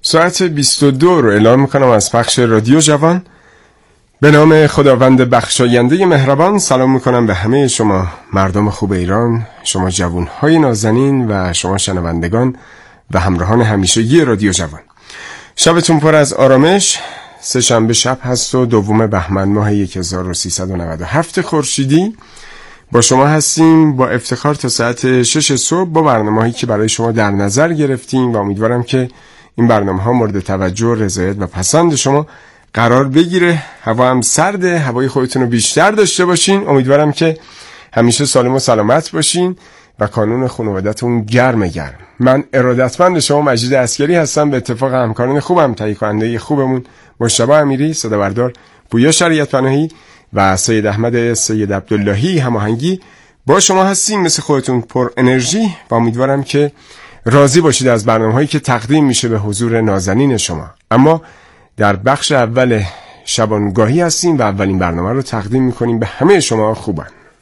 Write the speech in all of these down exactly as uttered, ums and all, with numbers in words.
ساعت بیست و دو رو اعلام میکنم از پخش رادیو جوان. به نام خداوند بخشاینده مهربان سلام میکنم به همه شما مردم خوب ایران، شما جوانهای نازنین و شما شنوندگان و همراهان همیشگی رادیو جوان. شبتون پر از آرامش. سه شنبه شب هست و دوم بهمن ماه هزار و سیصد و نود و هفت خورشیدی. با شما هستیم با افتخار تا ساعت شش صبح با برنامه‌هایی که برای شما در نظر گرفتیم و امیدوارم که این برنامه‌ها مورد توجه، رضایت و پسند شما قرار بگیره. هوا هم سرده، هوای خودتون رو بیشتر داشته باشین. امیدوارم که همیشه سالم و سلامت باشین و کانون خانواده‌تون گرم گرم. من ارادتمند شما مجید عسکری هستم. به اتفاق همکاران خوبم، تهیه کننده خوبمون مجتبی امیری، صدا بردار پویا شریعت پناهی و سید احمد سید عبداللهی هماهنگی با شما هستیم. مثل خودتون پر انرژی و امیدوارم که راضی باشید از برنامه‌هایی که تقدیم میشه به حضور نازنین شما. اما در بخش اول شبانگاهی هستیم و اولین برنامه رو تقدیم میکنیم به همه شما خوبان.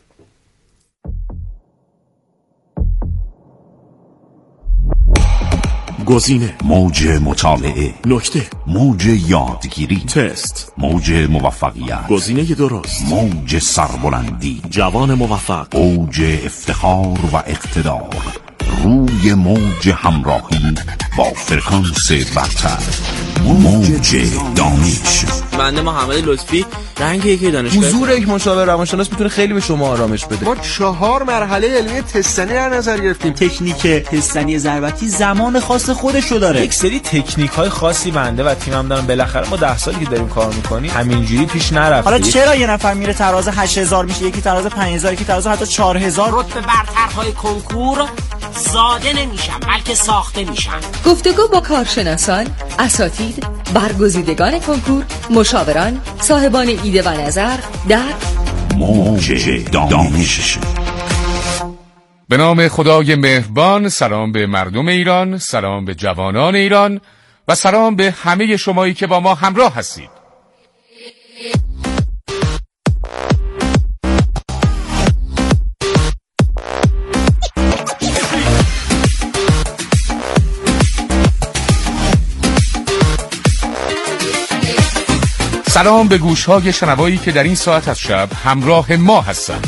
گزینه، موج مطالعه، نکته، موج یادگیری، تست، موج موفقیت، گزینه درست، موج سربلندی، جوان موفق، اوج افتخار و اقتدار، روی موج همراهی با فرکانس برتر، موج دانش. بنده محمد لطفی، رنگ یکی دانشگاه. حضور یک مشاور روانشناس میتونه خیلی به شما آرامش بده. ما چهار مرحله علمی تستنی در نظر گرفتیم. تکنیک تستنی ضربتی زمان خاص خودش رو داره. یک سری تکنیک های خاصی بنده و تیمم دارن. بالاخره ما ده سالی که داریم کار میکنیم همینجوری پیش نرفته. حالا چرا یه نفر میره تراز هشت هزار میشه، یکی تراز پنج هزار، یکی تراز حتی چهار هزار؟ رتبه برترهای کنکور زاده نمیشن بلکه ساخته میشن. گفتگو با کارشناسان، اساتید، برگزیدگان کنکور، مشاوران، صاحبان ایده و نظر در موج دانش. به نام خدای مهربان، سلام به مردم ایران، سلام به جوانان ایران و سلام به همه شمایی که با ما همراه هستید. سلام به گوش‌های شنوایی که در این ساعت از شب همراه ما هستند.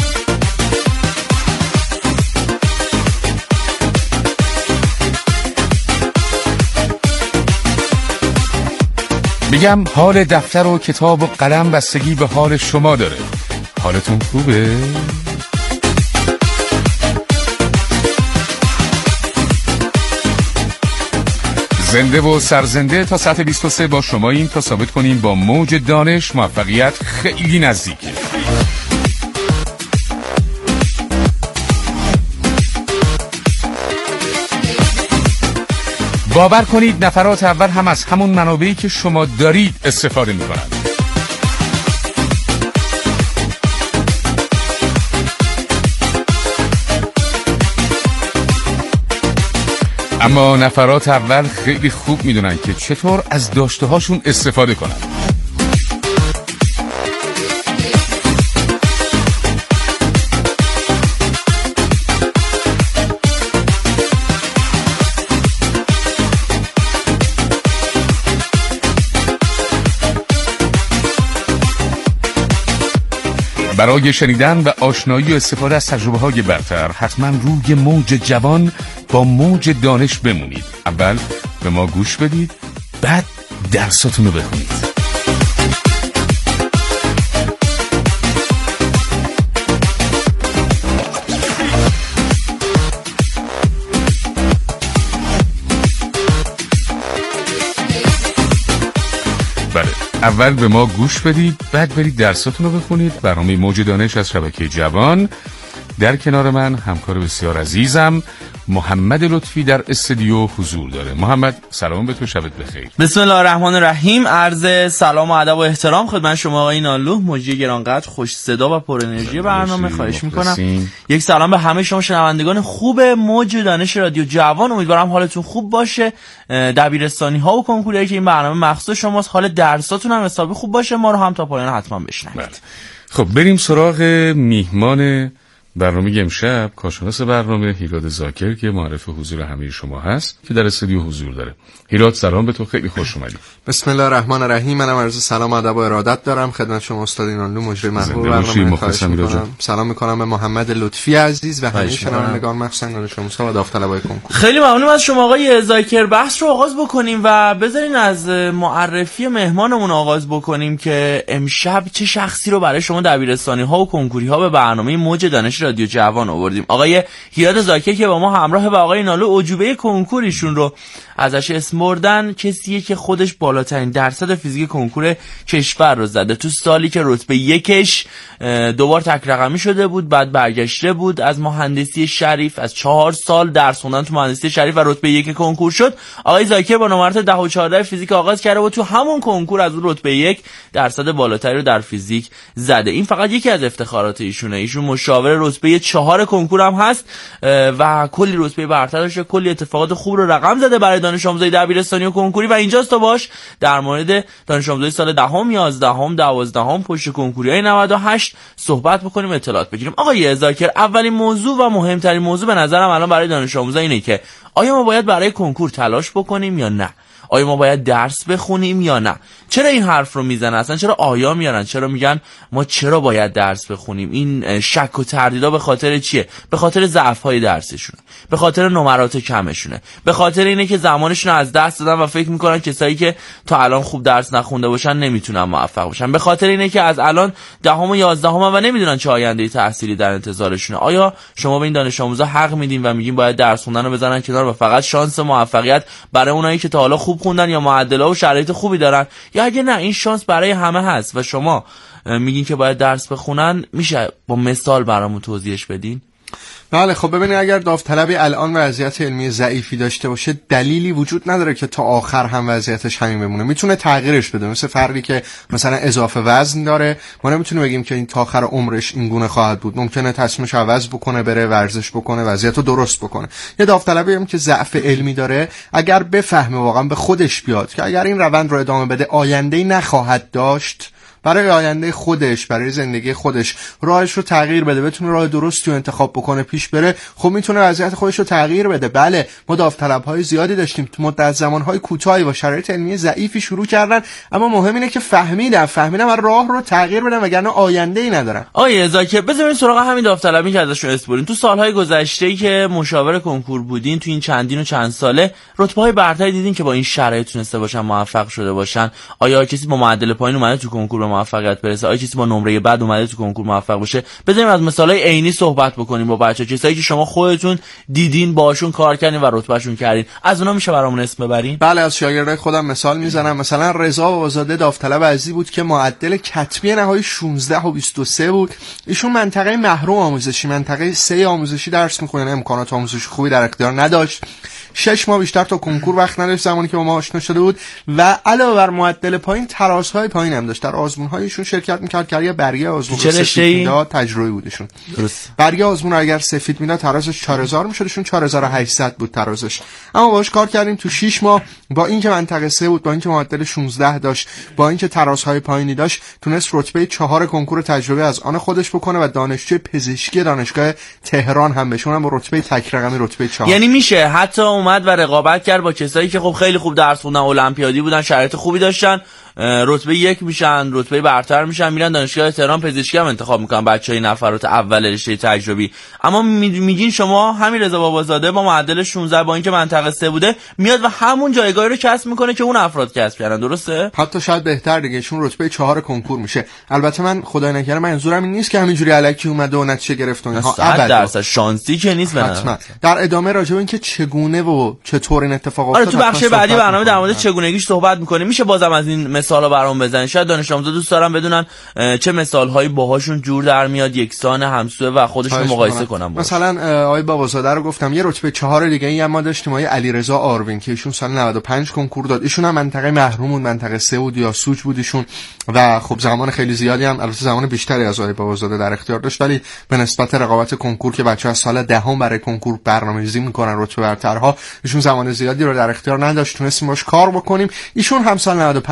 میگم حال دفتر و کتاب و قلم بستگی به حال شما داره. حالتون خوبه؟ زنده و سرزنده تا ساعت بیست و سه با شما این تا ثابت کنیم با موج دانش موفقیت خیلی نزدیکه. باور کنید نفرات اول هم از همون منابعی که شما دارید استفاده می‌کنند. اما نفرات اول خیلی خوب میدونن که چطور از داشته هاشون استفاده کنن. برای شنیدن و آشنایی و استفاده از تجربه های برتر حتما روی موج جوان با موج دانش بمونید. اول به ما گوش بدید، بعد درساتون رو بخونید. بله، اول به ما گوش بدید، بعد برید درساتون رو بخونید. برنامه موج دانش از شبکه جوان. در کنار من همکار بسیار عزیزم محمد لطفی در استودیو حضور داره. محمد سلام به تو، شبت بخیر. بسم الله الرحمن الرحیم. عرض سلام و ادب و احترام خدمت شما آقای نالو، مجری گرانقدر، خوش صدا و پر انرژی برنامه. خواهش میکنم یک سلام به همه شما شنوندگان خوب موج دانش رادیو جوان. امیدوارم حالتون خوب باشه. دبیرستانی ها و کنکوریایی که این برنامه مخصوص شماست، حال درساتون هم حسابی خوب باشه. ما رو هم تا پایان حتما بشنوید. خب بریم سراغ میهمان برنامه امشب کارشناس برنامه هیراد زاکر که معرف حضور همه شما هست که در استودیو حضور داره. هیراد سلام به تو، خیلی خوش اومدی. بسم الله الرحمن الرحیم. منم عرض سلام و ادب و ارادت دارم خدمت شما استاد اینانلو مجری محبوب برنامه. خواهش می‌کنم سلام می‌کنم به محمد لطفی عزیز و همه شنوندگان مخصوصا دانش آموزها و داوطلبای کنکور. خیلی ممنونم از شما آقای زاکر. بحث رو آغاز بکنیم و بذارین از معرفی مهمانمون آغاز بکنیم که امشب چه شخصی رو برای شما دبیرستانی‌ها و کنکوری‌ها به برنامه موج دانش رادیو جوان آوردیم. آقای هیراد زاکر که با ما همراه و آقای نالو عجوبه کنکوریشون رو ازش اسم بردن، کسیه که خودش بالاترین درصد فیزیک کنکور کشور رو زده. تو سالی که رتبه یکش دوبار تک رقمی شده بود، بعد برگشته بود از مهندسی شریف، از چهار سال درس خوندن تو مهندسی شریف و رتبه یک کنکور شد. آقای زاکر با نمرات ده و چهارده فیزیک آغاز کرده و تو همون کنکور از اون رتبه یک درصد بالاتری رو در فیزیک زده. این فقط یکی از افتخارات ایشونه. ایشون مشاور رتبه چهار کنکور هم هست و کلی رتبه برتر داشته، کلی اتفاقات خوب رو رقم زده برای دانش آموزای دبیرستانی و کنکوری و اینجاست تا باش در مورد دانش آموزای سال دهم، یازدهم، دوازدهم پشت کنکوریای نود و هشت صحبت بکنیم، اطلاعات بگیریم. آقای زاکر، اولین موضوع و مهمترین موضوع به نظرم الان برای دانش آموزا اینه که آیا ما باید برای کنکور تلاش بکنیم یا نه؟ آیا ما باید درس بخونیم یا نه؟ چرا این حرف رو میزنن اصلا؟ چرا آیا میارن؟ چرا میگن ما چرا باید درس بخونیم؟ این شک و تردیدا به خاطر چیه؟ به خاطر ضعف‌های درسشونه، به خاطر نمرات کمشونه، به خاطر اینه که زمانشون از دست دادن و فکر میکنن کسایی که تا الان خوب درس نخونده باشن نمیتونن موفق باشن، به خاطر اینه که از الان دهم و یازدهم و نمیدونن چه آینده تحصیلی در انتظارشونه. آیا شما به این دانش آموزا حق میدین و میگین باید درس خوندن رو بزنن کنار و فقط شانس موفقیت برای اونایی که تا حالا خوب خوندن یا معدل‌ها و شرایط خوبی دارن، یا اگه نه این شانس برای همه هست و شما میگین که باید درس بخونن؟ میشه با مثال برامون توضیحش بدین؟ بله خب ببینید، اگر داوطلبی الان وضعیت علمی ضعیفی داشته باشه دلیلی وجود نداره که تا آخر هم وضعیتش همین بمونه. میتونه تغییرش بده. مثل فردی که مثلا اضافه وزن داره، ما نمیتونیم بگیم که این تا آخر عمرش این گونه خواهد بود. ممکنه تصمیمش عوض بکنه، بره ورزش بکنه، وضعیتو درست بکنه. یه داوطلبی هم که ضعف علمی داره، اگر بفهمه واقعا به خودش بیاد که اگر این روند رو ادامه بده آینده‌ای نخواهد داشت، برای آینده خودش، برای زندگی خودش راهش رو تغییر بده، بتونه راه درستی رو انتخاب بکنه، پیش بره، خب میتونه وضعیت خودش رو تغییر بده. بله ما داوطلب‌های زیادی داشتیم تو مدت زمان‌های کوتاهی با شرایط علمی ضعیفی شروع کردن، اما مهم اینه که فهمیدن فهمیدن و راه رو تغییر بدن وگرنه آینده‌ای ندارن. آقای زاکر، بذارین سراغ همین داوطلبی که ازشون اسپورین. تو سال‌های گذشته‌ای که مشاور کنکور بودین، تو این چندین و چند ساله رتبه‌های برتری دیدین که با این شرایط تونسته باشن موفق شده باشن؟ آیا کسی با معدل پایین اومده تو کنکور به موفقیت برسه؟ آیا کسی با نمره بد اومده تو کنکور موفق بشه؟ بذاریم از مثالای عینی صحبت بکنیم با بچه‌ها، کسایی که شما خودتون دیدین، باشون کار کردین و رتبهشون کردین. از اونها میشه برامون اسم ببرین؟ بله، از شاگردای خودم مثال میزنم. مثلا رضا آزاده داوطلب عزیزی بود که معدل کتبی نهایی شانزده و بیست و سه بود. ایشون منطقه محروم آموزشی، منطقه سه آموزشی درس می‌خونه، امکانات آموزشی خوبی در اختیار نداشت. شش ماه بیشتر تا کنکور وقت نداشت زمانی که با ما آشنا شده بود و علاوه بر معدل پایین ترازهای پایین هم داشت. در آزمون‌هایشون شرکت می‌کرد که اگه برگه آزمون رو سفید میداد، تجربی بودشون. درست. برگه آزمون رو اگر سفید میداد ترازش چهار هزار میشدشون، چهار هزار و هشتصد بود ترازش. اما باهاش کار کردیم تو شش ماه، با اینکه منطقه سه بود، با اینکه معدل شانزده داشت، با اینکه ترازهای پایینی داشت، تونست رتبه چهار کنکور تجربی از آن خودش بکنه و دانشجوی پزشکی دانشگاه تهران هم بشون هم با رتبه تک رقمی رتبه چهار. یعنی میشه حتی اومد و رقابت کرد با کسایی که خب خیلی خوب درس خوندن، المپیادی بودن، شرایط خوبی داشتن، رتبه یک میشن، رتبه برتر میشن، میرن دانشگاه تهران پزشکی هم انتخاب میکنن بچهای نفرات اول رشته تجربی. اما میگین شما همین رضا بابازاده با معدل شانزده با اینکه منطقه سه بوده میاد و همون جایگاهی رو کسب میکنه که اون افراد کسب کردن، درسته؟ حتی شاید بهتر دیگه، چون رتبه چهار کنکور میشه. البته من خدای نکرده منظورم این نیست که همینجوری الکی اومده و نتیجه گرفت اونها، صد درصد شانسی که نیست. حتما در ادامه راجع به اینکه چگونه و چطور این اتفاق افتاد آره تو بخش بعدی برنامه در مورد چگونگیش صحبت میکنیم. میشه بازم از این مثالا برام بزنید؟ شاید دانش آموزا دوست دارن بدونن چه مثالهایی باهاشون جور در میاد، یکسان، همسو و خودشون مقایسه کنن. مثلا آقای بابازاده رو گفتم، یه رتبه چهار دیگه ای ما داشتیم، آقای علیرضا آروین که ایشون سال نود و پنج کنکور داد. ایشون هم منطقه محروم بود، منطقه سه بود یا سوج بود ایشون و خب زمان خیلی زیادی هم، البته زمان بیشتری از آقای بابازاده در اختیار داشت، ولی به نسبت رقابت کنکور که بچه‌ها از سال دهم برای کنکور برنامه‌ریزی میکنن رتبه برترها، ایشون زمان زیادی رو در اختیار نداشت، تونستیم باش کار بکنیم. ایشون هم سال نود و پنج رتبه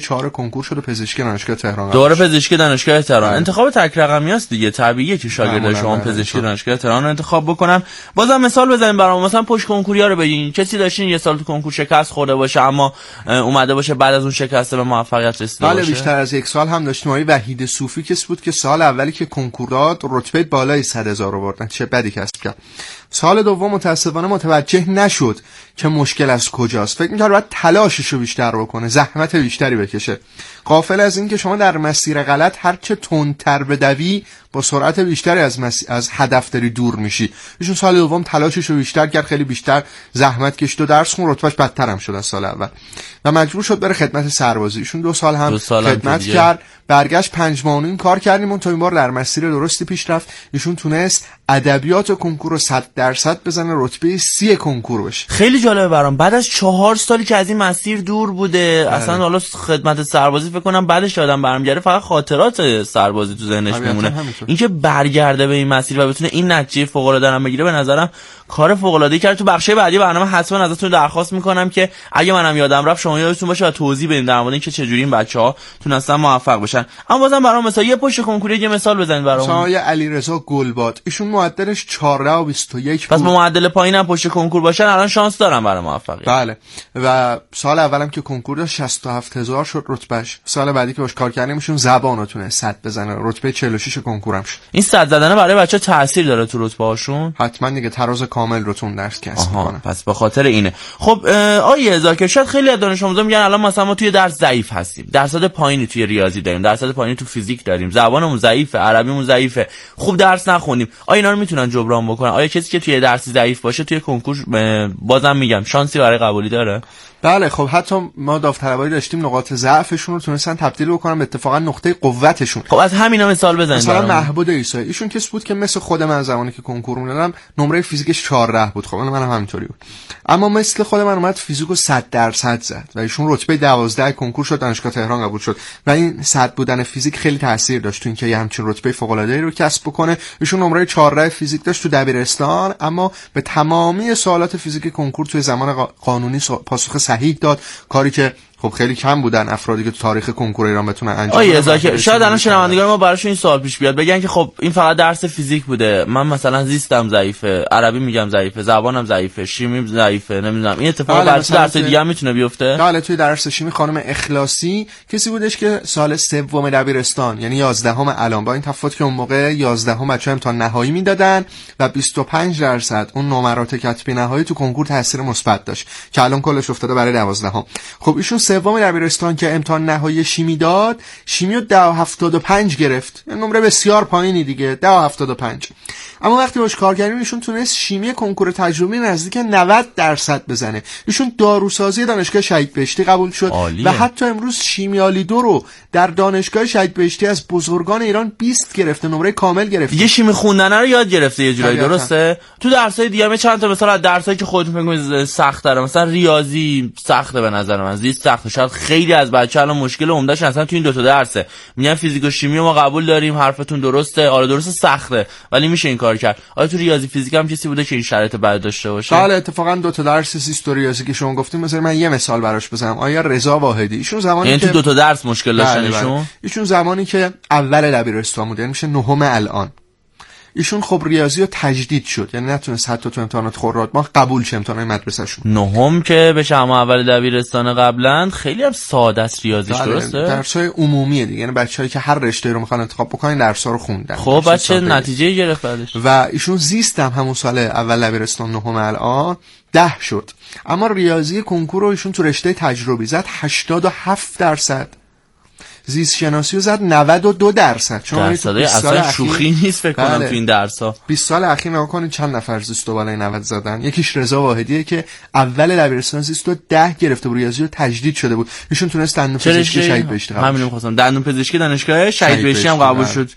چهار کنکور شد و پزشکی دانشگاه تهران. دوره پزشکی دانشگاه تهران. انتخاب تک رقمی است دیگه، طبیعیه که شاگردای شما پزشکی دانشگاه تهران رو انتخاب بکنن. بازم مثال بزنیم برام، مثلا پشت کنکوریا رو بگین کسی داشتین یه سال تو کنکور شکست خورده باشه اما اومده باشه بعد از اون شکست به موفقیت رسیده باشه. بله بیشتر از یک سال هم داشتیم. آقای وحید صوفی کسی بود که سال اولی که کنکور داد رتبه بالای صد هزار آوردن، چه بدی کسب کرد. سال دوم متاسفانه متوجه نشد که مشکل از کجاست. فکر می‌کرد باید تلاششو بیشتر بکنه، زحمت بیشتری بکشه. غافل از این که شما در مسیر غلط هر چه تندتر بدوی با سرعت بیشتری از مس... از هدف داری دور میشی. ایشون سال دوم تلاششو بیشتر کرد، خیلی بیشتر زحمت کشید و درس خون، رتبهش بدتر هم شد از سال اول و مجبور شد بره خدمت سربازی. ایشون دو سال هم دو سال خدمت هم کرد، برگشت پنج ماه و نیم کار کردیم اون تا این بار در مسیر درستی پیش رفت. ایشون تونست ادبیات و کنکور رو صد درصد بزنه، رتبه سی کنکور بشه. خیلی جالبه برام، بعد از چهار سالی که از این مسیر دور بوده بله. اصلا حالا خدمت سربازی فکر کنم بعدش آدم برمیگره فقط خاطرات سربازی تو ذهنش میمونه. اینکه برگرده به این مسیر و بتونه این نتیجه فوق العاده رو بگیره به نظرم کار فوق العاده ای کرد. تو بخش بعدی برنامه حتما ازتون درخواست میکنم که اگه منم یادم رفت شما یادتون باشه و توضیح بدین در مورد اینکه چه جوری این بچه‌ها تونستن موفق بشن. اما بازم برام مثلا یه پشت کنکوری یه مثال بزنید برام. مثلا علیرضا گلباد ایشون معدلش چهارده و بیست و یک پس با معدل پایینم پشت کنکور باشن الان شانس دارن برای موفقیت. بله و سال اولم که کنکور داشت شصت و هفت هزار شد رتبهش. سال بعدی که باش کار کردیم ایشون زبانو تونه صد بزنه، رتبه چهل و شش کنکورم شد. این صد زدن برای بچه‌ها تاثیر داره تو رتبه هاشون؟ حتما دیگه، تراز کامل رو تون درس کسب می‌کنه. پس به خاطر اینه. خب آیه ذاکر شاید خیلی از دانش آموزا میگن الان مثلا ما توی درس ضعیف هستیم، درصد پایینی توی ریاضی داریم، درصد پایینی تو فیزیک داریم، زبانمون ضعیفه، عربیمون ضعیفه، خوب درس نخونیم. آیا اینا رو میتونن جبران بکنن؟ آیا کسی که توی درس ضعیف باشه توی کنکور بازم میگم شانسی برای قبولی داره؟ بله خب حتی ما داوطلبایی داشتیم نقاط ضعفشون رو تونستن تبدیل بکنن به اتفاقا نقطه قوتشون. خب از همینا مثال بزنید. مثلا محبود عیسایی ایشون کسی بود که مثل خود من زمانی که کنکور میدادم نمره فیزیکش چهارده بود. خب منم همینطوری بود، اما مثل خود من اومد فیزیکو صد درصد زد و ایشون رتبه دوازده کنکور شد، دانشگاه تهران قبول شد و این صد بودن فیزیک خیلی تاثیر داشت تو اینکه یه همچین رتبه فوق العاده ای رو کسب بکنه. ایشون نمره چهارده فیزیک داشت تو دبیرستان، اما به تمامی سوالات فیزیک کنکور توی زمان قانونی پاسخ صحیح داد، کاری که خب خیلی کم بودن افرادی که تو تاریخ کنکور ایران بتونن انجام بدن. آیه شاید الان شنوندگان ما براشون این سوال پیش بیاد، بگن که خب این فقط درس فیزیک بوده، من مثلا زیستم ضعیفه، عربی میگم ضعیفه، زبانم ضعیفه، شیمی ضعیفه، نمیدونم این اتفاق برای درس دیگه هم میتونه بیفته؟ بله توی درس شیمی خانم اخلاصی کسی بودش که سال سوم دبیرستان یعنی یازدهم الان، با این تفاوت که اون موقع یازدهم بچه‌ها امتحان نهایی میدادن و بیست و پنج درصد اون نمرات کتبی نهایی تو کنکور تاثیر مثبت داشت که الان کلش افتاده برای دوازدهم. خب ایشون سوم دبیرستان که امتحان نهایی شیمی داد، شیمی رو ده و هفتاد و پنج گرفت، نمره بسیار پایینی دیگه، ده و هفتاد و پنج. اما وقتی باش کار کردیم ایشون تونست شیمی کنکور تجربی نزدیک نود درصد بزنه. ایشون داروسازی دانشگاه شهید بهشتی قبول شد عالیه. و حتی امروز شیمیالی دو رو در دانشگاه شهید بهشتی از بزرگان ایران بیست گرفته، نمره کامل گرفته. یه شیمی خوندن رو یاد گرفته یه جورایی، درسته؟ تو درسای دیگه هم چند تا مثلا از درسایی که خودتون فکر کنید سخت داره، مثلا ریاضی سخته به نظر من، زیست سخته. شاید خیلی از بچه‌ها الان مشکل عمده‌اش اصلا تو این دو تا درسه. میگن فیزیک و شیمی ما قبول داریم، حرفتون درسته، آره درسته سخته ولی میشه این کار کرد. آیا تو ریاضی فیزیک هم کسی بوده که این شرایط بعد داشته باشه؟ بله اتفاقا دو تا درس زیست و ریاضی که شما گفتیم مثلا من یه مثال براش بزنم. آیا رضا واحدی ایشون زمانی یعنی که تو دو تا درس مشکل داشتن ایشون؟ ایشون زمانی که اول دبیرستان بود، یعنی میشه نهم الان. ایشون خب ریاضی رو تجدید شد، یعنی نتونست حتی تو امتحانات خرداد ماه قبول شه امتحانات مدرسه‌شون. نهم که بشه اما اول دبیرستان قبلا خیلی هم ساده است ریاضیش، درسته؟ درس‌های عمومیه دیگه، یعنی بچه‌هایی که هر رشته‌ای رو می‌خوان انتخاب بکنن درس‌ها رو خوندن. خب بچه نتیجه گرفت بعدش. و ایشون زیستم همون سال اول دبیرستان نهم الان ده شد، اما ریاضی کنکور رو ایشون تو رشته تجربی زد هشتاد و هفت درصد. زیست شناسی رو زد نود و دو درصد. درصدای اصلا شوخی نیست فکر کنم تو این درس‌ها. بیست سال اخیر نگاه کنید چند نفر زیست و بالای نود زدن. یکیش رضا واحدیه که اول دبیرستان زیست رو ده گرفته بود، ریاضی رو تجدید شده بود. ایشون تونست دندون پزشکی شهید بهشتی قبول. همین می‌خواستم دندون پزشکی دانشگاه شهید بهشتی هم قبول شد.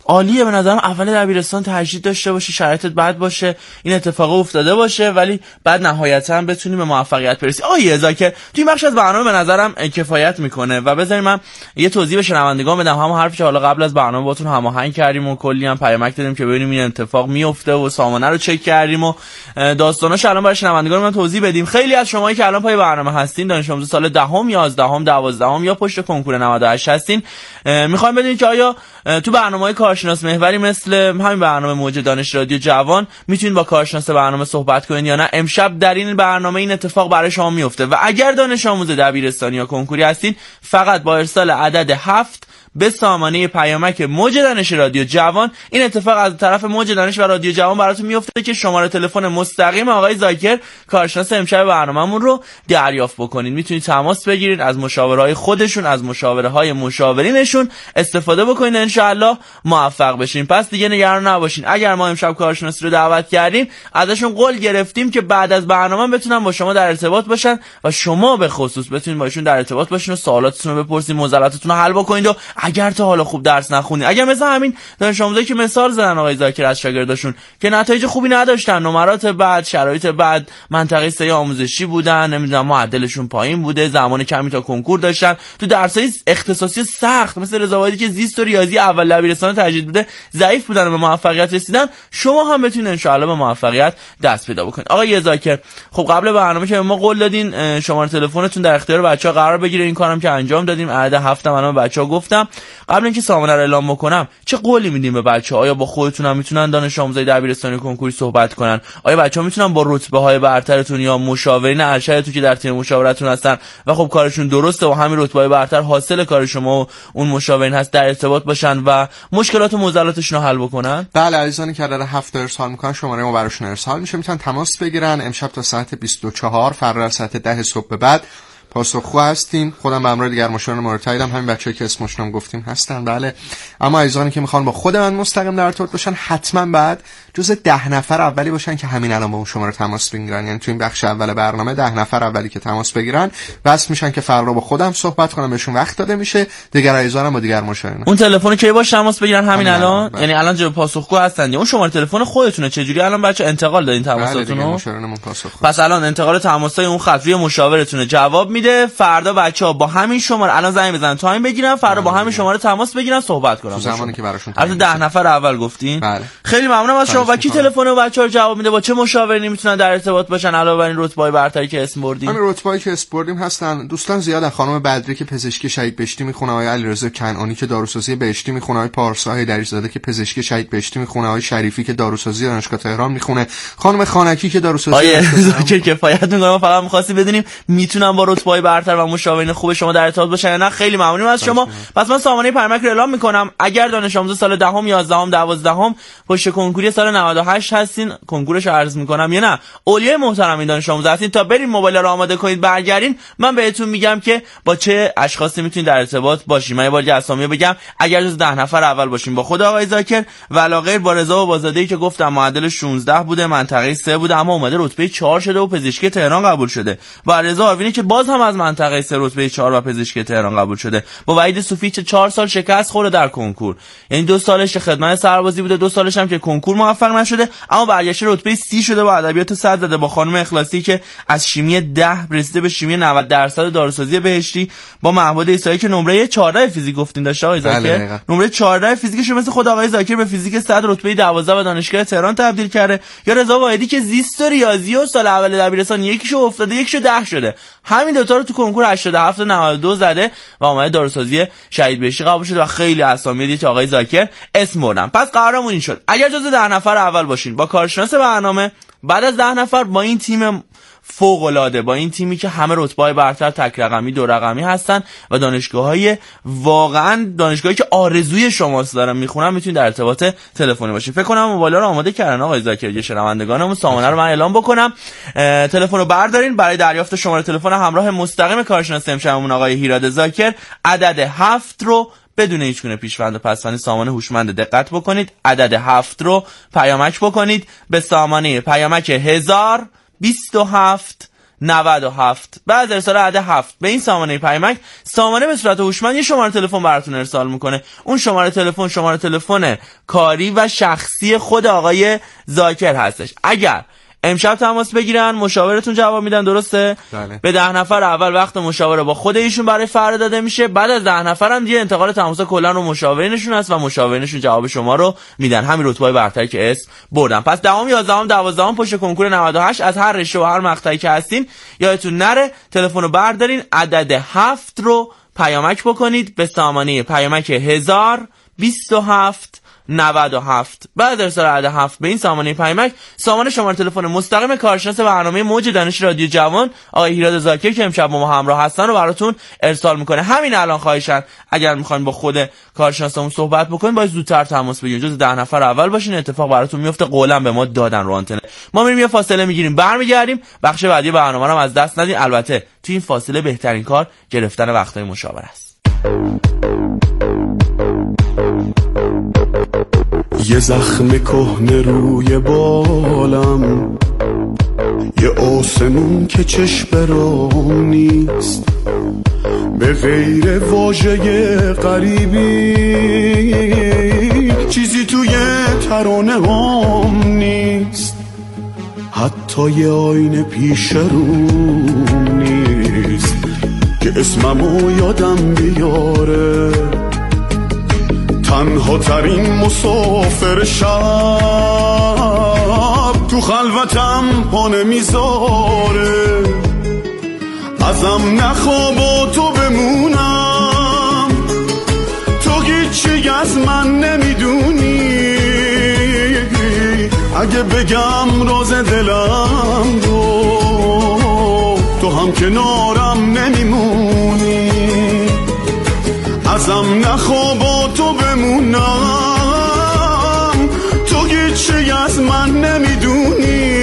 عالیه. به نظرم اول دبیرستان تجدید داشته باشی، شرایطت بد باشه، این اتفاق افتاده باشه، ولی بعد نهایتا بتونی به موفقیت برسی. آیه ذاکر تو این بخش از برنامه به نظرم کفایت میکنه و بذارید من یه توضیح به شنوندگان بدم. همون حرفی که حالا قبل از برنامه باهاتون هماهنگ کردیم و کلی هم پیامک دادیم که ببینیم این اتفاق میفته و سامانه رو چک کردیم و داستاناش الان برای شنوندگان من توضیح بدیم. خیلی از شمایی که الان پای برنامه هستین، دانش آموز سال دهم، یازدهم، دوازدهم یا پشت کنکور نود و هشت هستین، میخوایم بدونید که آیا تو برنامه‌های کارشناس محوری مثل همین برنامه موج دانش رادیو جوان میتونید با کارشناس برنامه صحبت کنید یا نه. امشب در این برنامه این اتفاق برای شما میفته و اگر دانش آموز دبیرستانی یا کنکوری هستین، فقط با ارسال عدد هفت به سامانه پیامک موج دانش رادیو جوان این اتفاق از طرف موج دانش و رادیو جوان براتون میفته که شماره تلفن مستقیم آقای ذاکر کارشناس امشب برنامه‌مون رو دریافت بکنید. میتونید تماس بگیرید، از مشاورهای خودشون، از مشاورهای مشاورینشون استفاده بکنید، ان شاء الله موفق بشین. پس دیگه نگران نباشین. اگر ما امشب کارشناسی رو دعوت کردیم، ازشون قول گرفتیم که بعد از برنامه بتونن با شما در ارتباط باشن و شما به خصوص بتونید باشون در ارتباط باشین و سوالاتتون رو بپرسید، معضلاتتون رو حل بکنید. و اگر تا حالا خوب درس نخونید، اگر مثلا همین دانش آموزایی که مثال زدن آقای ذاکر از شاگرداشون که نتایج خوبی نداشتن، نمرات بد، شرایط بد، منطقه سه آموزشی بودن، نمیدونم معدلشون پایین بوده، زمان کمی تا کنکور داشتن، تو درسای اختصاصی سخت مثل رضاوادی که زیست و ریاضی اول دبیرستان تجدید بوده ضعیف بودن و به موفقیت رسیدن، شما هم بتونید ان شاء الله به موفقیت دست پیدا بکنید. آقای ذاکر، خب قبل برنامه که به ما قول دادین شماره تلفنتون در اختیار بچه‌ها قرار بگیره، این کارم که انجام دادیم. عدد هفت منم به بچه‌ها گفتم. قبل اینکه سامانه رو اعلام بکنم، چه قولی میدیم به بچه‌ها؟ آیا با خودتون هم میتونن دانش آموزای دبیرستانی کنکوری صحبت کنن؟ آیا بچه‌ها میتونن با رتبه‌های برترتون یا مشاورین ارشدتون که در تیم مشاورتون هستن و خب کارشون درسته و همین رتبه‌های برتر حاصل کار شما و اون مشاورین هست در ارتباط باشن و مشکلات و معضلاتشون رو حل بکنن؟ بله، عزیزانی که در هفت ارسال میکنن شماره ما براشون ارسال میشه، میتونن تماس بگیرن. امشب تا ساعت بیست و چهار، فردا ساعت ده صبح به بعد پاسخگو هستیم. خودم به همراه دیگر مشاوران مورد تاییدم، همین بچه‌ای که اسمشون گفتیم هستن. بله، اما عزیزانی که میخوان با خود من مستقیم در ارتباط باشن، حتما بعد جز ده نفر اولی باشن که همین الان با اون شماره تماس بگیرن. یعنی تو این بخش اول برنامه ده نفر اولی که تماس بگیرن بس میشن که فردا با خودم صحبت کنم، بهشون وقت داده میشه. دیگر عزیزانم با دیگر مشاوران اون تلفن کی باش تماس بگیرن همین, همین الان؟ الان. یعنی الان جو پاسخگو هستن. اون شماره تلفن خودتونه؟ چه جوری الان بچا انتقال دادین تماساتون رو؟ پس الان انتقال تماسای اون خط روی مشاورتونه جواب میده. فردا بچه‌ها با همین شماره الان زنگ بزنن، تایم بگیرن، فردا با همین شماره تماس بگیرن، صحبت کنن. زمانی که براشون البته ده نفر اول گفتین. بله. خیلی ممنونم از شما. و کی تلفن بچه‌ها رو جواب میده؟ با چه مشاوری میتونن در ارتباط باشن علاوه بر این رتبه‌های برتری که اسم بردیم؟ همین رتبه‌ای که اسم بردیم هستن. دوستان زیادن. خانم بدری که پزشکی شهید بهشتی میخونه، آقای علیرضا کنعانی که داروسازی بهشتی میخونه، آقای پارسا دریزاده که پزشکی شهید بهشتی میخونه، آقای شریفی که داروسازی دانشگاه تهران میخونه، خانم خانکی که داروسازی که کفایت میکنه. فقط می‌خواستیم بدونیم میتونن با رتبه‌های برتر و مشاورین خوب شما در ارتباط باشن یا نه. خیلی ممنونم از شما. پس من سامانه پیامک رو اعلام میکنم. اگر دانش آموز سال دهم، یازدهم، دوازدهم پشت کنکوری سال نود و هشت هستین، کنکورش رو عرض میکنم یا نه، اولیای محترم این دانش آموز هستین، تا برین موبایل رو آماده کنید برگردین، من بهتون میگم که با چه اشخاصی میتونید در ارتباط باشین. من یه بار اسامی بگم. اگر جز ده نفر اول باشین با خود آقای ذاکر و علاوه با رضا و بازاده‌ای که گفتم معدل شانزده بوده، منطقه سه بوده، اما اومده رتبه چهار شده و پزشکی تهران قبول شده. با رضا آروینی که باز هم از منطقه سه رتبه چهار و پزشکی تهران قبول شده. با وحید صوفی که چهار سال شکست خورده در کنکور، یعنی دو سالش خدمت سربازی بوده، دو سالش هم که کنکور موفق نشده، اما برگشته رتبه سی شده با ادبیات صد زده. با خانم اخلاصی که از شیمی ده رسیده به شیمی نود درصد داروسازی بهشتی. با محمود عیسایی که نمره چهارده فیزیک گفتین داشته آقای ذاکر، نمره چهارده فیزیکش مثل خود آقای ذاکر به فیزیک صد رتبه دوازده و دانشگاه تهران تبدیل کرده. یا رضا واحدی که زیست و ریاضی و سال اول دبیرستان یکیشو افتاده یکیشو ده شده. همین دو تا رو تو کنکور هشتاد و هفت و نود و دو زده و اومده داروسازی شهید بهشتی قبول شده و خیلی اسامی دیگه آقای ذاکر اسم بردن. پس قرارمون این شد اگر جزو ده نفر اول باشین با کارشناس برنامه، بعد از ده نفر با این تیم فوق العاده، با این تیمی که همه رتبه‌های برتر تک رقمی دو رقمی هستن و دانشگاه‌های واقعا دانشگاهی که آرزوی شماست دارن میخونن، میتونید در ارتباط تلفنی باشین. فکر کنم موبایل رو آماده کردن آقای ذاکر. یه شنوندگانمون سامانه رو من اعلام بکنم، تلفن رو بردارین برای دریافت شماره تلفن همراه مستقیم کارشناس امشبمون آقای هیراد ذاکر. عدد هفت رو بدون هیچ گونه پیش‌فند و پس‌فند سامانه هوشمند دقت بکنید. عدد هفت رو پیامک بکنید به سامانه پیامک هزار بیست و هفت نود و هفت. بعد ارسال عدد هفت به این سامانه پیامک، سامانه به صورت هوشمند یه شماره تلفن براتون ارسال میکنه. اون شماره تلفن شماره تلفن کاری و شخصی خود آقای ذاکر هستش. اگر امشب تماس بگیرن مشاورتون جواب میدن، درسته؟ بله. به ده نفر اول وقت مشاوره با خود ایشون برای فردا داده میشه. بعد از ده نفر هم دیگه انتقال تماس کلا رو مشاورینشون هست و مشاورینشون جواب شما رو میدن، همین رتبه‌های برتری که اسم بردن. پس دهم، یازدهم، دوازدهم پشت کنکور نود و هشت از هر رشته و هر مقطعی که هستین یادتون نره تلفن رو بردارین، عدد هفت رو پیامک بکنید به سامانه پیامک هزار و بیست و هفت نود و هفت. بعد ارسال عدد هفت به این سامانه پیامک، سامانه شماره تلفن مستقیم کارشناس برنامه موج دانش رادیو جوان آقای هیراد ذاکر که امشب با ما همراه هستن رو براتون ارسال میکنه. همین الان خواهشن اگر میخواین با خود کارشناسمون صحبت بکنین باید زودتر تماس بگیرین، جز ده نفر اول باشین، اتفاق براتون میفته. قولا به ما دادن رو آنتن. ما میریم یه فاصله میگیریم، برمیگردیم. بخش بعدی برنامه رو از دست ندین. البته تو این فاصله بهترین کار گرفتن وقتای مشاوره است. یه زخم کهنه روی بالم، یه آسمون که چشم را نیست، به غیر واژه غریبی چیزی توی ترانه هم نیست، حتی یه آینه پیش روم نیست که اسممو یادم بیاره. تنها ترین مسافر شب تو خلوتم پا نمیذاره، ازم نخواب و تو بمونم، تو هیچی از من نمیدونی، اگه بگم راز دلم رو تو هم کنارم نمیمونی، ازم نخواب و تو بمونم، تو هیچی از من نمیدونی،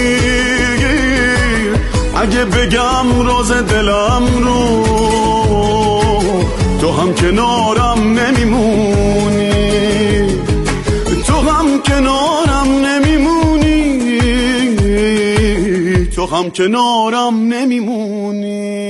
اگه بگم راز دلم رو تو هم کنارم نمیمونی، تو هم کنارم نمیمونی، تو هم کنارم نمیمونی.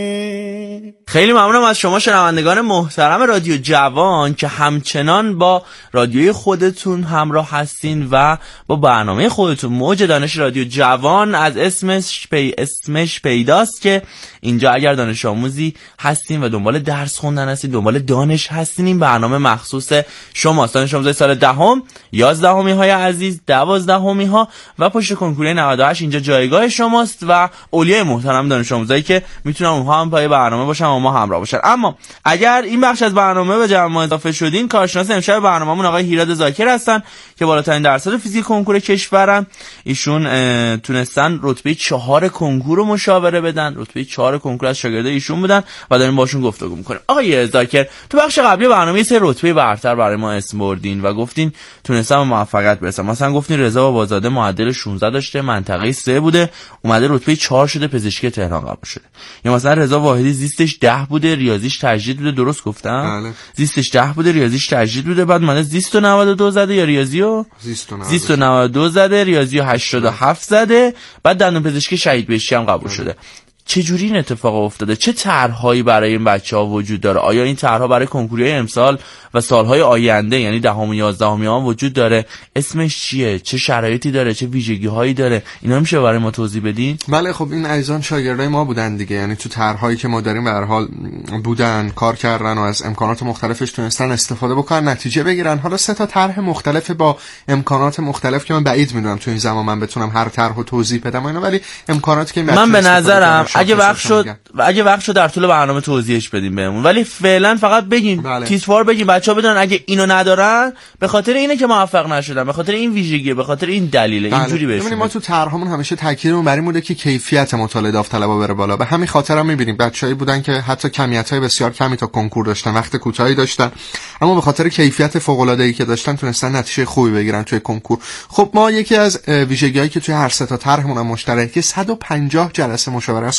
خیلی ممنونم از شما شنوندگان محترم رادیو جوان که همچنان با رادیوی خودتون همراه هستین و با برنامه خودتون موج دانش رادیو جوان. از اسمش پی اسمش پیداست که اینجا اگر دانش آموزی هستین و دنبال درس خوندن هستین، دنبال دانش هستین، این برنامه مخصوص شماست. دانش آموزای سال دهم، یازدهمی های عزیز، دوازدهمی ها و پشت کنکور نود و هشت اینجا جایگاه شماست و اولیای محترم دانش آموزایی که میتونن اونها هم پای برنامه باشن و ما همراه باشن. اما اگر این بخش از برنامه به جمع ما اضافه شدین، کارشناس امشب برنامه‌مون آقای هیراد ذاکر هستن که بالاترین درصد فیزیک کنکور کشورن. ایشون تونستن رتبه چهار کنکور رو مشاوره بدن، رتبه چهار کنکور از شاگردای ایشون بودن و داریم باشون گفتگو می‌کنیم. آقای ذاکر تو بخش قبلی برنامه سه رتبه برتر برای ما اسم بردین و گفتین تونستن به موفقیت برسن. مثلا گفتین رضا بابازاده معدل شانزده داشته، منطقه سه بوده، اومده رتبه چهار شده، پزشکی تهران قبول شده. یا مثلا رضا واحدی زیستش ده بوده، ریاضیش تجدید بوده، درست گفتم؟ بله. زیستش ده بوده، ریاضیش تجدید بوده، بعد اومده زیست و نود و دو زده یا ریاضیو زیست و نود و دو زده، ریاضیو هشتاد و هفت زده، بعد دندون پزشکی شهید بهشتی هم قبول شده. چه جوری این اتفاق افتاده؟ چه طرح‌هایی برای این بچه‌ها وجود داره؟ آیا این طرح‌ها برای کنکورهای امسال و سال‌های آینده یعنی دهم و یازدهمی ها وجود داره؟ اسمش چیه؟ چه شرایطی داره؟ چه ویژگی‌هایی داره؟ اینا میشه برای ما توضیح بدین؟ بله خب این عزیزان شاگردای ما بودن دیگه، یعنی تو طرح‌هایی که ما داریم به هر حال بودن، کار کردن و از امکانات مختلفش تونستن استفاده بکنن، نتیجه بگیرن. حالا سه تا طرح مختلف با امکانات مختلف که من بعید می‌دونم تو این زمان من بتونم هر طرحو توضیح بدم اینا، ولی امکاناتی که من به نظرم اگه وقت شد اگه وقت شد در طول برنامه توضیحش بدیم بهمون، ولی فعلا فقط بگیم بله. تیتروار بگیم بچه‌ها بدونن اگه اینو ندارن به خاطر اینه که موفق نشدن، به خاطر این ویژگیه، به خاطر این دلیله. بله. اینجوری بشه. ما تو طرحمون همیشه تاکیدمون بر این بوده که کیفیت مطالعه داوطلبا بره بالا. به همین خاطر هم می‌بینیم بچه‌ای بودن که حتی کمیت‌های بسیار کمی تا کنکور داشتن، وقت کوتاهی داشتن، اما به خاطر کیفیت فوق‌العاده‌ای که داشتن تونستن نتیجه خوبی بگیرن توی کنکور. خب ما یکی از ویژگی‌هایی که توی هر سه تا طرحمون هم مشترکه صد و پنجاه جلسه مشاوره است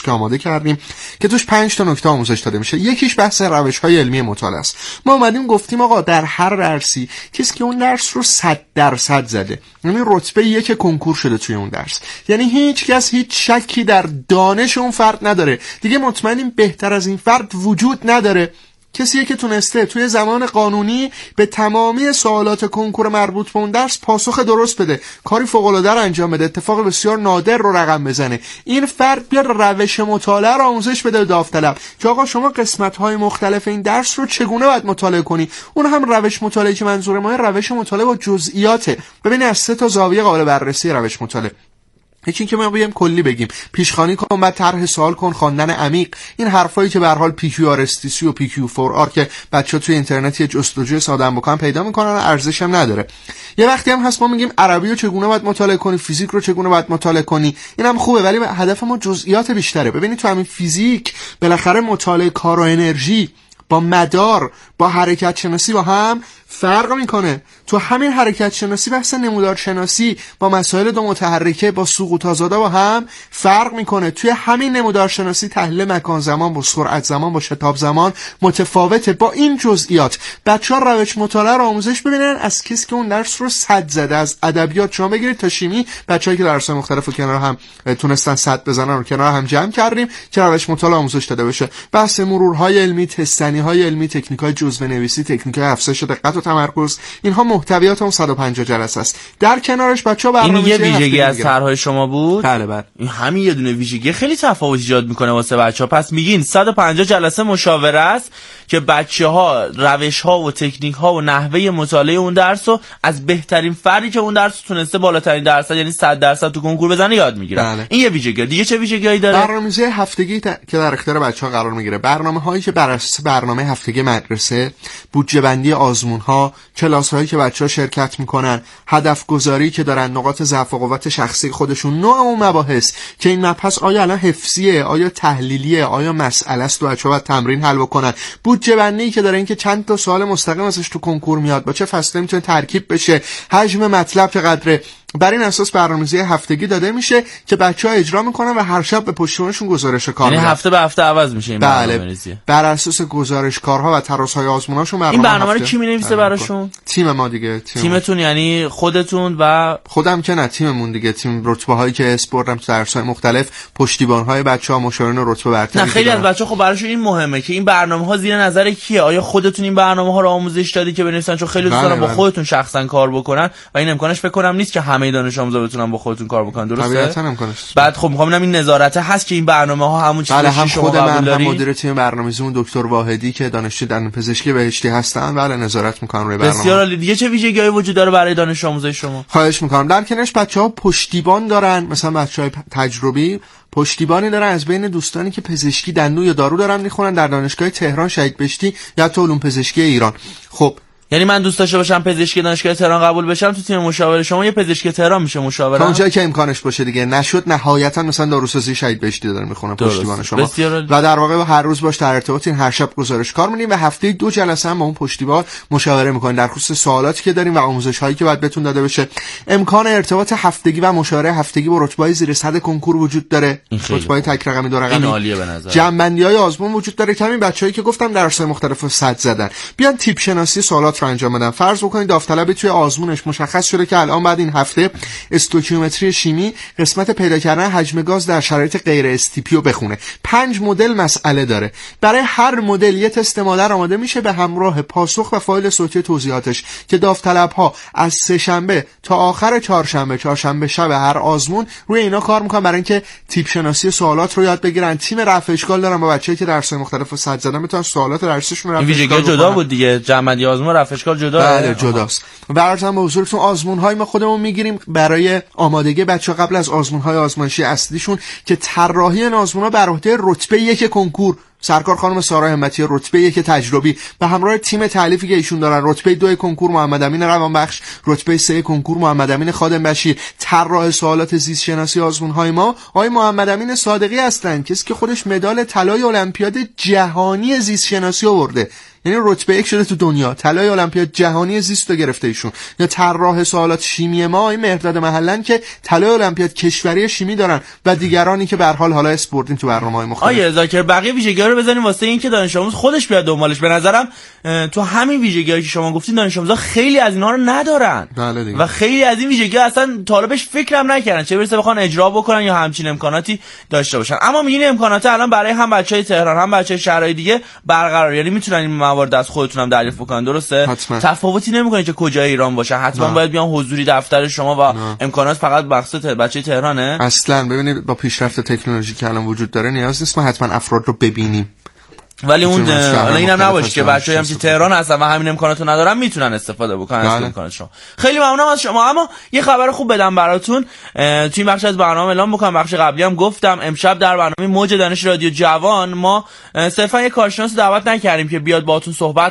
که آماده کردیم که توش پنج تا نکته آموزش داده میشه. یکیش بحث روش‌های علمی مطالعه است. ما اومدیم گفتیم آقا در هر درسی کسی که اون درس رو صد درصد زده، یعنی رتبه یک کنکور شده توی اون درس، یعنی هیچ کس هیچ شکی در دانش اون فرد نداره، دیگه مطمئنیم بهتر از این فرد وجود نداره. کسیه که تونسته توی زمان قانونی به تمامی سوالات کنکور مربوط به اون درس پاسخ درست بده، کاری فوق‌العاده رو انجام بده، اتفاق بسیار نادر رو رقم بزنه، این فرد بیاد روش مطالعه رو آموزش بده به داوطلب که آقا شما قسمت‌های مختلف این درس رو چگونه باید مطالعه کنی. اون هم روش مطالعه که منظور ما روش مطالعه با جزئیاته. ببینید از سه تا زاویه قابل بررسی روش مطالعه. یکی این که ما بیایم کلی بگیم، پیشخوانی کن، بعد طرح سوال کن، خواندن عمیق، این حرفایی که به هر حال پی کیو آر اس تی سی و پی کیو فور آر که بچه‌ها توی اینترنت یه جستجوی ساده هم بکنن پیدا میکنن، ارزش هم نداره. یه وقتی هم هست ما میگیم عربی رو چگونه باید مطالعه کنی، فیزیک رو چگونه باید مطالعه کنی، اینم خوبه، ولی هدف ما جزئیات بیشتره. ببینید تو همین فیزیک بالاخره مطالعه کار و انرژی با مدار، با حرکت شناسی با هم فرق میکنه. تو همین حرکت شناسی بحث نمودار شناسی با مسائل دو متحرکه، با سقوط آزاده با هم فرق میکنه. توی همین نمودار شناسی تحلیل مکان زمان با سرعت زمان با شتاب زمان متفاوته. با این جزئیات بچه‌ها روش مطالعه رو آموزش ببینن از کسی که اون درس رو صد زده. از ادبیات شما بگیرید تا شیمی، بچه‌ای که درس‌های مختلفو کنار هم تونستن صد بزنن رو کنار هم جمع کردیم که روش مطالعه آموزش داده بشه. بحث مرورهای علمی، تستنی‌های علمی، تکنیک‌های جزوه‌نویسی، تکنیک‌های افزایش دقت و تمرکز، اینها محتویات اون صد و پنجاه جلسه است. در کنارش بچه‌ها برنامه این یه ویژگی از طرحهای شما بود؟ بله بله. این همین یه دونه ویژگی خیلی تفاوت ایجاد میکنه واسه بچه‌ها. پس میگین صد و پنجاه جلسه مشاوره است که بچه‌ها روش‌ها و تکنیک‌ها و نحوه مطالعه اون درس رو از بهترین فردی که اون درس رو تونسته بالاترین درصد یعنی صد درصد تو کنکور بزنه یاد میگیرن. بله. این یه ویژگی. دیگه چه ویژگی‌هایی داره؟ برنامه‌ریزی هفتگی ت... که در اختیار بچه‌ها قرار میگیره. برنامه‌هایی که بر اساس برنامه هفتگی مدرسه، بودجه بندی آزمون‌ها، کلاس‌هایی که بچه‌ها شرکت میکنن، هدف گذاری که دارن، نقاط ضعف و قوت شخصی خودشون، نوع اون مباحث که این مبحث آیا الان حفظیه، آیا تحلیلیه، آیا مسئله است و بچه‌ها باید تمرین حل بکنن، بودجه بندی که داره اینکه چند تا سوال مستقیم ازش تو کنکور میاد، با چه فصلی میتونه ترکیب بشه، حجم مطلب چقدره. بر این اساس برنامه‌ریزی هفتگی داده میشه که بچه‌ها اجرا میکنن و هر شب به پشتیبانشون گزارش کار میدن. یعنی هفته به هفته عوض میشه این برنامه‌ریزی. بله. بر اساس گزارش کارها و ترازهای آزموناشون برنامه. این برنامه رو کی مینویسه براشون؟ تیم ما دیگه. تیم تیمتون یعنی خودتون و خودم که نه، تیممون دیگه. تیم رتبه هایی که اسپوردم تو درس‌های مختلف، پشتیبان‌های بچه‌ها، مشاورین رتبه برتری. نه خیلی از بچه‌ها خب براشون این مهمه که این برنامه‌ها زیر نظر کیه؟ آیا خودتون این برنامه‌ها رو آموزش دادی که بنویسن؟ چون خیلی دوست دارن با خودتون شخصا کار بکنن و این امکانش فکر کنم نیست که همه دانش آموزا بتونن با خودتون کار بکنن. درسته؟ طبیعتاً امکانش. بعد خب می‌خوام ببینم این نظارت هست که این برنامه‌ها همون چیزی که شما خود من هم دارین؟ مدیر تیم برنامه‌ریزیمون دکتر واحدی که دانشجو دندون پزشکی بهشتی هستن، بله نظارت می‌کنن روی برنامه. بسیار عالی. دیگه چه ویژگی‌هایی وجود داره برای دانش آموزای شما؟ خواهش می‌کنم. در کنارش بچه‌ها پشتیبان دارن، مثلا بچه‌های تجربی پشتیبانی دارن از بین دوستانی که پزشکی دندون یا دارو دارن میخونن در دانشگاه تهران شهید بهشتی یا تو علوم پزشکی ایران. خب یعنی من دوست داشته باشم پزشکی دانشگاه تهران قبول بشم، تو تیم مشاوره شما یه پزشکی تهران میشه مشاوره؟ تا اونجایی که امکانش باشه دیگه. نشد نهایتا مثلا داروسازی شهید بهشتی داره میخونه پشتیبان شما. و در واقع با هر روز باش در ارتباطین، هر شب گزارش کار می‌کنیم و هفته دو جلسه هم با اون پشتیبان مشاوره می‌کنیم در خصوص سوالاتی که داریم و آموزش‌هایی که باید بهتون داده بشه. امکان ارتباط هفتگی و مشاوره هفتگی با رتبه‌های زیر صد کنکور وجود داره. رتبه‌های تک رقمی، دو رقمی. این عالیه به نظر. جمع‌بندی‌های آزمون وجود داره که همین بچه‌ای که گفتم درس‌های مختلفو صد زدن بیان تیپ شناسی سوالات رو انجام بدن. فرض بکنید داوطلبی توی آزمونش مشخص شده که الان بعد این هفته استوکیومتری شیمی قسمت پیدا کردن حجم گاز در شرایط غیر استیپی رو بخونه. پنج مدل مسئله داره. برای هر مدل یه تست مادر آماده میشه به همراه پاسخ و فایل صوتی توضیحاتش که داوطلب‌ها از سه شنبه تا آخر چهارشنبه چهارشنبه شب هر آزمون روی اینا کار میکنن برای اینکه تیپ شناسی سوالات رو یاد بگیرن. تیم رفع اشکال دارن با بچه‌ای که درس‌های مختلفو صد زدن میتونن سوالات درسشون رو رفع اشکال جدا بود دیگه. جمع‌بندی آزمون رفع اشکال جدا. بله جداست. براتون به حضورتون آزمون‌های ما خودمون میگیریم برای آمادگی بچه‌ها قبل از آزمون‌های آزمایشی اصلیشون که طراحی این آزمون‌ها بر عهده رتبه یک کنکور سرکار خانم سارا همتی رتبه یک تجربی به همراه تیم تالیفی که ایشون دارن، رتبه دو کنکور محمد امین روانبخش، رتبه سه کنکور محمد امین خادم بشیر. طراح سوالات زیست شناسی آزمون‌های ما آقای محمد امین صادقی هستن، کسی که خودش مدال طلای المپیاد جهانی زیست شناسی آورده. یعنی رتبه یک شده تو دنیا، طلای المپیاد جهانی زیست رو گرفته ایشون. یا طراح سوالات شیمی ما این مهرداد محلن که طلای المپیاد کشوری شیمی دارن و دیگرانی که به هر حال حالا اسپوردین تو برنامه‌های مختلف. آیه ذاکر بقیه ویژگی‌ها رو بزنیم واسه این که دانش آموز خودش بیاد دنبالش. به نظرم تو همین ویژگی‌هایی که شما گفتین دانش آموزا خیلی از اینا رو ندارن و خیلی از این ویژگی‌ها اصلا طالبش فکرم نکردن، چه برسه بخوان اجرا بکنن یا همچین امکاناتی داشته باشن. اما میگین امکانات الان برای هم بچهای تهران هم بچهای شهرهای دیگه برقرار، یعنی میتونن این موارد از خودتون هم دریافت بکنن، درسته؟ حتما. تفاوتی نمیکنه که کجای ایران باشه، حتما نه. باید بیان حضوری دفتر شما و نه. امکانات فقط مخصوص بچهای تهرانه؟ اصلا ببینید با پیشرفت تکنولوژی که الان وجود داره نیاز نیست ما حتما افراد رو ببینیم، ولی اون حالا اینم نباشه که بچه‌ای هم که تهران هستن و همین امکاناتو ندارن میتونن استفاده بکنن از امکانات شما. خیلی ممنونم از شما. اما یه خبر خوب بدم براتون، توی این بخش از برنامه اعلام بکنم، بخش قبلی هم گفتم امشب در برنامه موج دانش رادیو جوان ما صرفا یه کارشناس دعوت نکردیم که بیاد باهاتون صحبت